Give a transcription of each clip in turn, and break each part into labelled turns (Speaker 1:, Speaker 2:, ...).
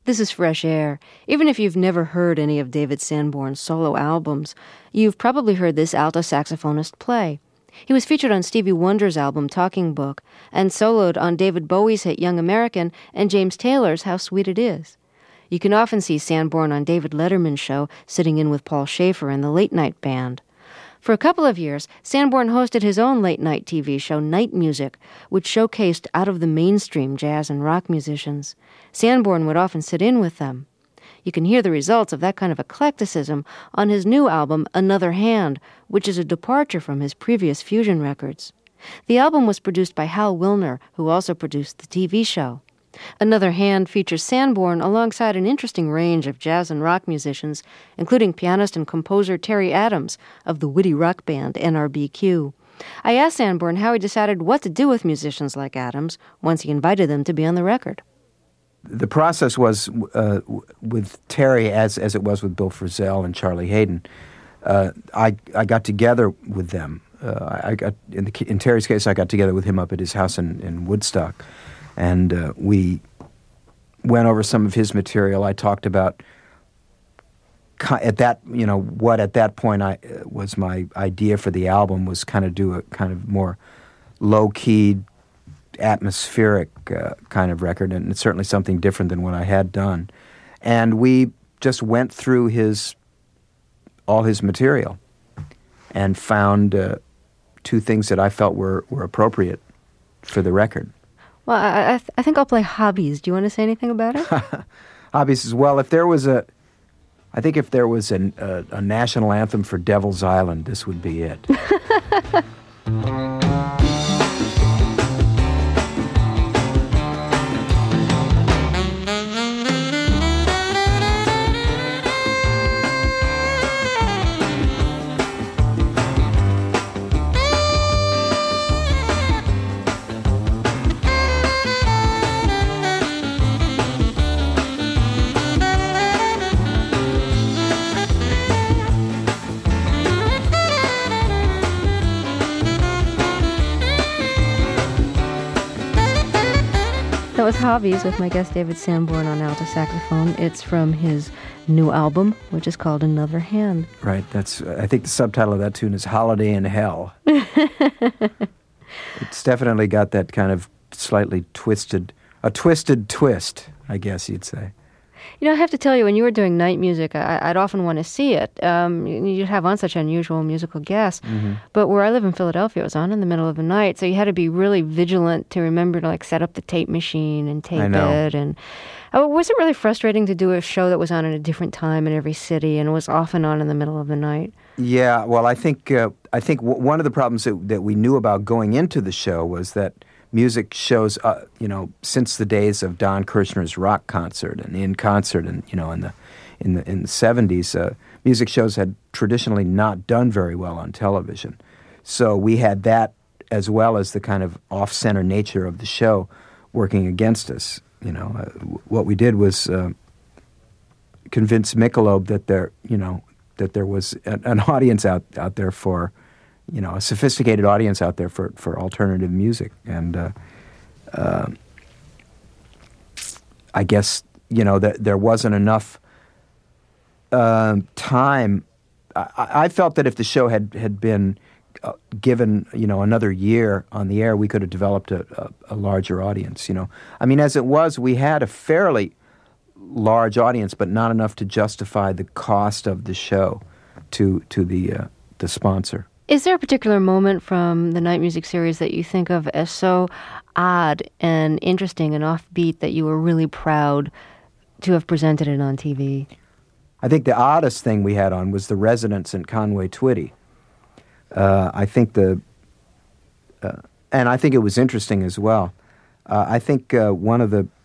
Speaker 1: This is Fresh Air. Even if you've never heard any of David Sanborn's solo albums, you've probably heard this alto saxophonist play. He was featured on Stevie Wonder's album Talking Book and soloed on David Bowie's hit Young American and James Taylor's How Sweet It Is. You can often see Sanborn on David Letterman's show sitting in with Paul Schaefer and the Late Night Band. For a couple of years, Sanborn hosted his own late-night TV show, Night Music, which showcased out-of-the-mainstream jazz and rock musicians. Sanborn would often sit in with them. You can hear the results of that kind of eclecticism on his new album, Another Hand, which is a departure from his previous fusion records. The album was produced by Hal Wilner, who also produced the TV show. Another Hand features Sanborn alongside an interesting range of jazz and rock musicians, including pianist and composer Terry Adams of the witty rock band NRBQ. I asked Sanborn how he decided what to do with musicians like Adams once he invited them to be on the record.
Speaker 2: The process was with Terry, as it was with Bill Frisell and Charlie Hayden. I got together with them. In Terry's case, I got together with him up at his house in Woodstock. And we went over some of his material. I talked about what at that point was my idea for the album was kind of do a kind of more low-key, atmospheric kind of record, and it's certainly something different than what I had done. And we just went through all his material and found two things that I felt were appropriate for the record.
Speaker 1: Well, I think I'll play Hobbies. Do you want to say anything about it?
Speaker 2: Hobbies as well. If there was a national anthem for Devil's Island, this would be it.
Speaker 1: That was Hobbies with my guest David Sanborn on alto saxophone. It's from his new album, which is called Another Hand.
Speaker 2: Right. I think the subtitle of that tune is Holiday in Hell. It's definitely got that kind of slightly twisted twist, I guess you'd say.
Speaker 1: You know, I have to tell you, when you were doing Night Music, I'd often want to see it. You'd have on such unusual musical guests. Mm-hmm. But where I live in Philadelphia, it was on in the middle of the night, so you had to be really vigilant to remember to set up the tape machine and tape it. And was it really frustrating to do a show that was on at a different time in every city and was often on in the middle of the night?
Speaker 2: Yeah, well, I think one of the problems that we knew about going into the show was that music shows, since the days of Don Kirshner's Rock Concert and In Concert, and in the 70s, music shows had traditionally not done very well on television. So we had that, as well as the kind of off-center nature of the show, working against us. What we did was convince Michelob that there was an audience out there for. A sophisticated audience out there for alternative music. And I guess, there wasn't enough time. I felt that if the show had been given, another year on the air, we could have developed a larger audience, I mean, as it was, we had a fairly large audience, but not enough to justify the cost of the show to the sponsor.
Speaker 1: Is there a particular moment from the Night Music series that you think of as so odd and interesting and offbeat that you were really proud to have presented it on TV?
Speaker 2: I think the oddest thing we had on was the Residents in Conway Twitty. I think and I think it was interesting as well. I think one of the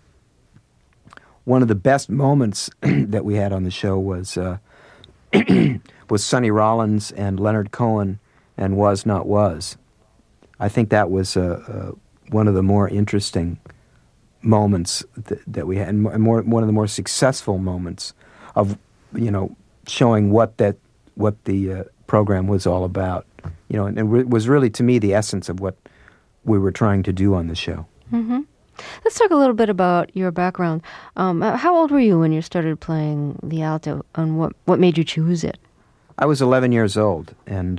Speaker 2: best moments that we had on the show was Sonny Rollins and Leonard Cohen and Was Not Was. I think that was one of the more interesting moments that we had, and one of the more successful moments of showing what the program was all about. And it was really, to me, the essence of what we were trying to do on the show.
Speaker 1: Mm-hmm. Let's talk a little bit about your background. How old were you when you started playing the alto, and what made you choose it?
Speaker 2: I was 11 years old, and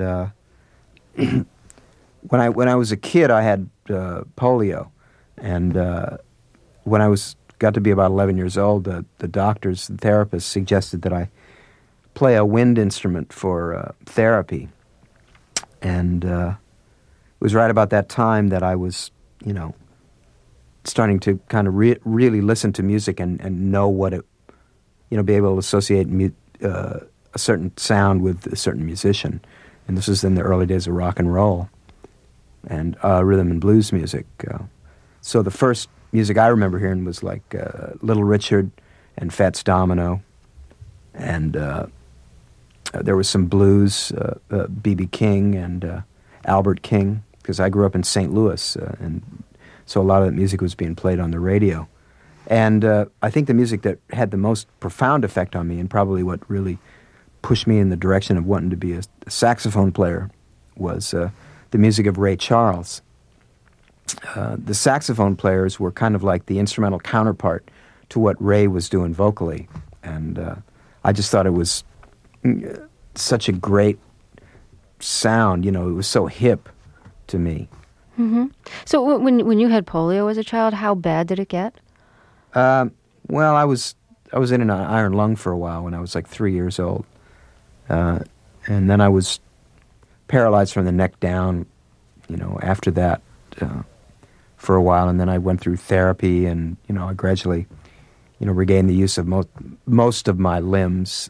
Speaker 2: when I was a kid, I had polio, and when I got to be about 11 years old, the doctors and therapists suggested that I play a wind instrument for therapy, and it was right about that time that I was, starting to kind of really listen to music and know what it, be able to associate a certain sound with a certain musician. And this was in the early days of rock and roll and rhythm and blues music. So the first music I remember hearing was like Little Richard and Fats Domino, and there was some blues, B.B. King and Albert King, because I grew up in St. Louis, and so a lot of that music was being played on the radio. And I think the music that had the most profound effect on me, and probably what really pushed me in the direction of wanting to be a saxophone player, was the music of Ray Charles. The saxophone players were kind of like the instrumental counterpart to what Ray was doing vocally. And I just thought it was such a great sound, it was so hip to me.
Speaker 1: Mm-hmm. So when you had polio as a child, how bad did it get?
Speaker 2: Well, I was in an iron lung for a while when I was like 3 years old. And then I was paralyzed from the neck down, after that for a while. And then I went through therapy, and, I gradually, regained the use of most of my limbs.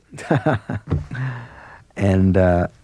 Speaker 2: And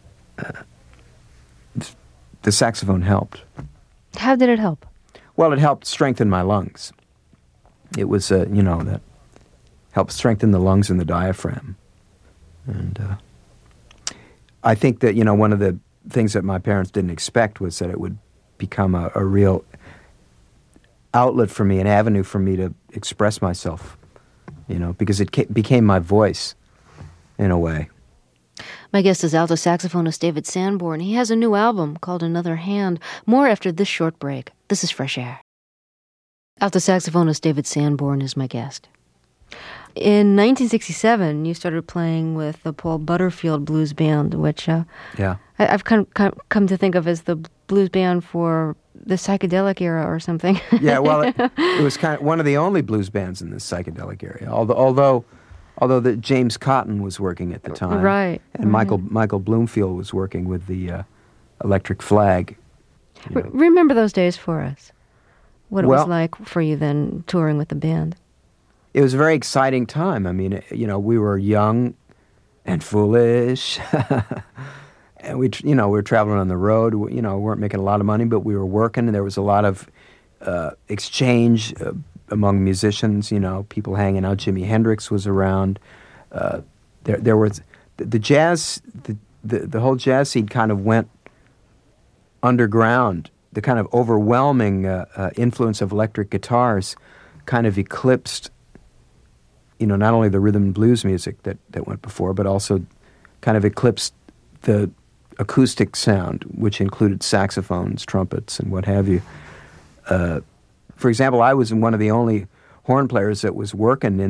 Speaker 2: the saxophone helped.
Speaker 1: How did it help?
Speaker 2: Well, it helped strengthen my lungs. It was, that helped strengthen the lungs and the diaphragm. And I think that, one of the things that my parents didn't expect was that it would become a real outlet for me, an avenue for me to express myself, because it became my voice in a way.
Speaker 1: My guest is alto saxophonist David Sanborn. He has a new album called Another Hand. More after this short break. This is Fresh Air. Alto saxophonist David Sanborn is my guest. In 1967, you started playing with the Paul Butterfield Blues Band, which I've come to think of as the blues band for the psychedelic era or something.
Speaker 2: Yeah, well, it was kind of one of the only blues bands in the psychedelic area. Although the James Cotton was working at the time,
Speaker 1: right?
Speaker 2: And Michael Bloomfield was working with the Electric Flag.
Speaker 1: Remember those days for us? What it was like for you then, touring with the band?
Speaker 2: It was a very exciting time. I mean, we were young and foolish, and we were traveling on the road. We weren't making a lot of money, but we were working, and there was a lot of exchange among musicians. People hanging out. Jimi Hendrix was around. There was the jazz. The whole jazz scene kind of went underground. The kind of overwhelming influence of electric guitars kind of eclipsed, not only the rhythm and blues music that went before, but also kind of eclipsed the acoustic sound, which included saxophones, trumpets, and what have you. For example, I was one of the only horn players that was working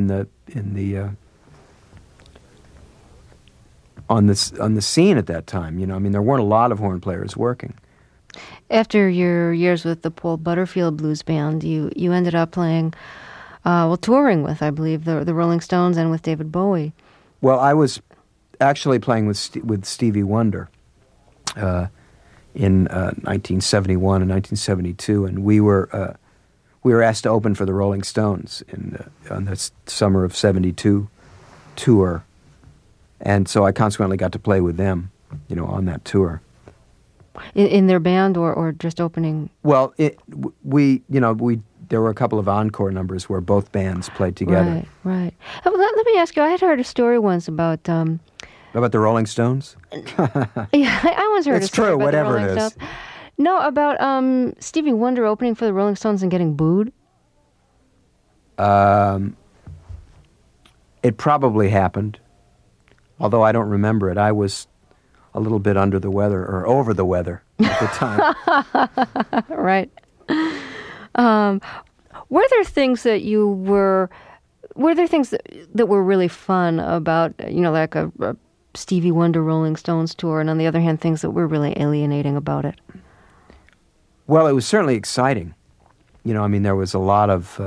Speaker 2: on the scene at that time. There weren't a lot of horn players working.
Speaker 1: After your years with the Paul Butterfield Blues Band, you ended up playing, touring with, I believe, the Rolling Stones and with David Bowie.
Speaker 2: Well, I was actually playing with Stevie Wonder in 1971 and 1972, and we were asked to open for the Rolling Stones on the summer of '72 tour, and so I consequently got to play with them, on that tour.
Speaker 1: In their band or just opening?
Speaker 2: Well, there were a couple of encore numbers where both bands played together.
Speaker 1: Right. Let me ask you, I had heard a story once about...
Speaker 2: About the Rolling Stones?
Speaker 1: Yeah, I once heard a story about the Rolling Stones. No, about Stevie Wonder opening for the Rolling Stones and getting booed.
Speaker 2: It probably happened, although I don't remember it. I was a little bit under the weather, or over the weather at the time.
Speaker 1: Right. Were there things that that were really fun about, like a Stevie Wonder Rolling Stones tour, and on the other hand, things that were really alienating about it?
Speaker 2: Well, it was certainly exciting. There was a lot of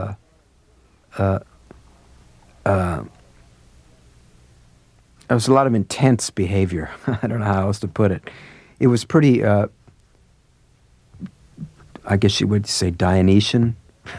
Speaker 2: intense behavior. I don't know how else to put it. It was pretty, I guess you would say, Dionysian.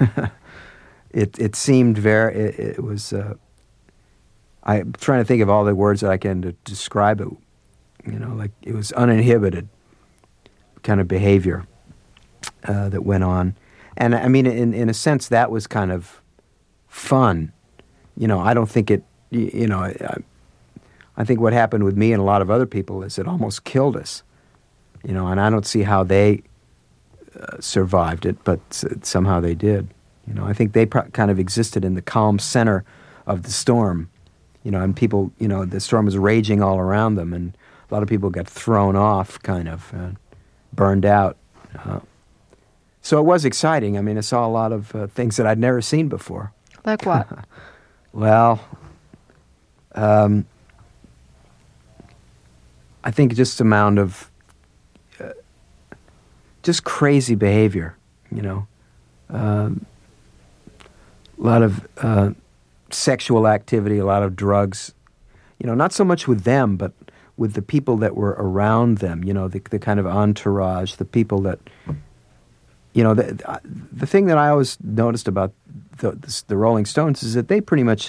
Speaker 2: It seemed it was, I'm trying to think of all the words that I can to describe it. Like it was uninhibited kind of behavior that went on. And I mean, in a sense, that was kind of fun. I don't think it, I think what happened with me and a lot of other people is it almost killed us. And I don't see how they survived it, but somehow they did. I think they kind of existed in the calm center of the storm, and people, the storm was raging all around them, and a lot of people got thrown off, kind of, burned out. So it was exciting. I mean, I saw a lot of things that I'd never seen before.
Speaker 1: Like what?
Speaker 2: Well, I think just amount of just crazy behavior, a lot of sexual activity, a lot of drugs, not so much with them, but with the people that were around them, the kind of entourage, the people that, the thing that I always noticed about the Rolling Stones is that they pretty much,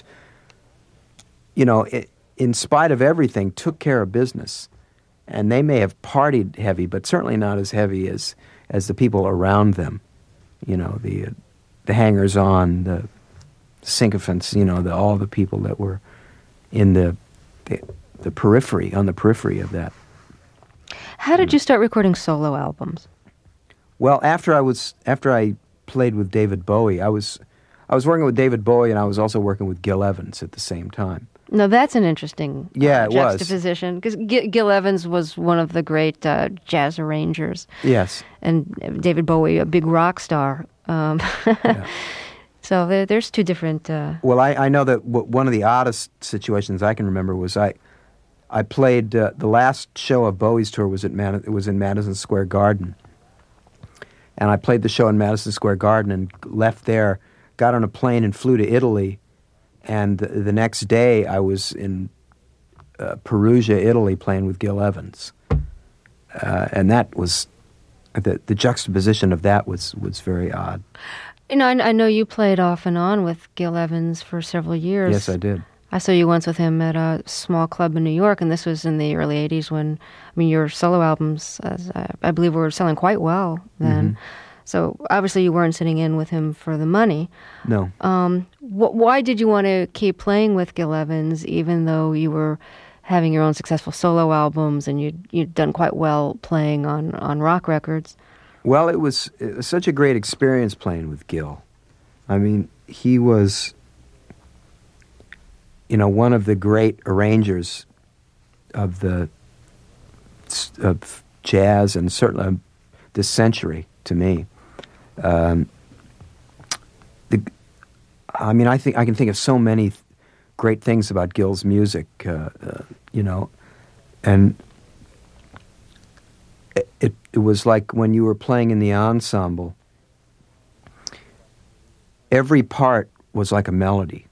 Speaker 2: in spite of everything, took care of business. And they may have partied heavy, but certainly not as heavy as the people around them. The hangers-on, the sycophants, all the people that were in the periphery, on the periphery of that.
Speaker 1: How did you start recording solo albums?
Speaker 2: Well, after I played with David Bowie, I was working with David Bowie, and I was also working with Gil Evans at the same time.
Speaker 1: Now, that's an interesting juxtaposition, because
Speaker 2: was.
Speaker 1: Gil Evans was one of the great jazz arrangers.
Speaker 2: Yes.
Speaker 1: And David Bowie, a big rock star.
Speaker 2: Yeah.
Speaker 1: So there's two different...
Speaker 2: Well, I know that one of the oddest situations I can remember was I played... the last show of Bowie's tour was in Madison Square Garden. And I played the show in Madison Square Garden and left there, got on a plane and flew to Italy. And the next day, I was in Perugia, Italy, playing with Gil Evans. And that was... The juxtaposition of that was very odd.
Speaker 1: I know you played off and on with Gil Evans for several years.
Speaker 2: Yes, I did.
Speaker 1: I saw you once with him at a small club in New York, and this was in the early 80s when, your solo albums, I believe, were selling quite well then. Mm-hmm. So obviously you weren't sitting in with him for the money.
Speaker 2: No.
Speaker 1: Why did you want to keep playing with Gil Evans, even though you were having your own successful solo albums and you'd done quite well playing on rock records?
Speaker 2: Well, it was such a great experience playing with Gil. I mean, he was, one of the great arrangers of jazz and certainly this century to me. I think I can think of so many great things about Gil's music, and it was like when you were playing in the ensemble, every part was like a melody.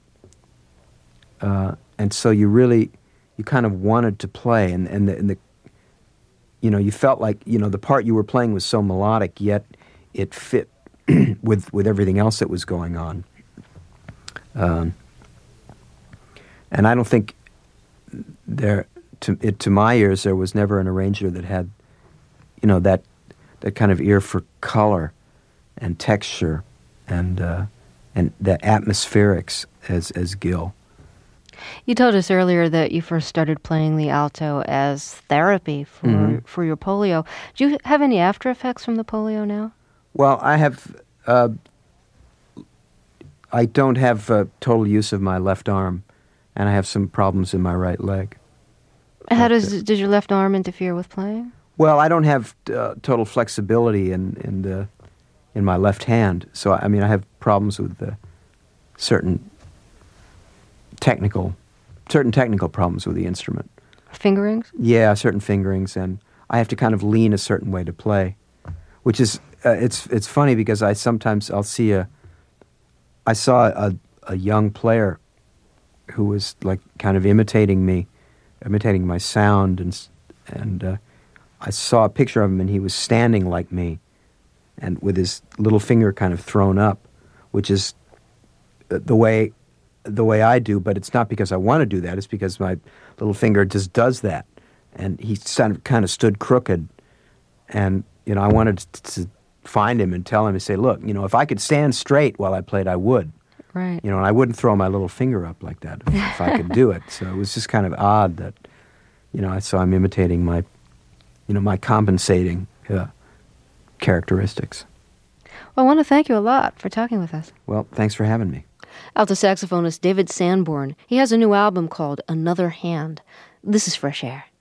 Speaker 2: And so you kind of wanted to play, and you felt like, the part you were playing was so melodic, yet it fit with everything else that was going on. And I don't think to my ears, there was never an arranger that had, that kind of ear for color and texture and the atmospherics as Gil.
Speaker 1: You told us earlier that you first started playing the alto as therapy for your polio. Do you have any after effects from the polio now?
Speaker 2: Well, I have. I don't have total use of my left arm, and I have some problems in my right leg.
Speaker 1: How does your left arm interfere with playing?
Speaker 2: Well, I don't have total flexibility in my left hand, so I have problems with certain technical problems with the instrument.
Speaker 1: Fingerings?
Speaker 2: Yeah, certain fingerings, and I have to kind of lean a certain way to play, which is it's funny because I saw a young player who was like kind of imitating my sound, and I saw a picture of him, and he was standing like me, and with his little finger kind of thrown up, which is the way I do, but it's not because I want to do that. It's because my little finger just does that, and he kind of stood crooked, and I wanted to find him and tell him and say, look, if I could stand straight while I played, I would.
Speaker 1: Right.
Speaker 2: And I wouldn't throw my little finger up like that if I could do it. So it was just kind of odd that, I saw him imitating my compensating characteristics.
Speaker 1: Well, I want to thank you a lot for talking with us.
Speaker 2: Well, thanks for having me.
Speaker 1: Alto saxophonist David Sanborn. He has a new album called Another Hand. This is Fresh Air.